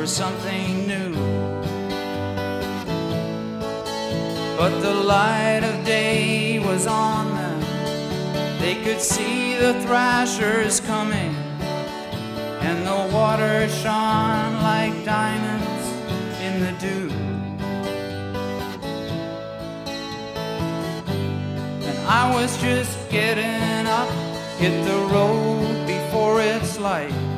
something new. But the light of day was on them. They could see the thrashers coming, and the water shone like diamonds in the dew. And I was just getting up, hit the road before it's light.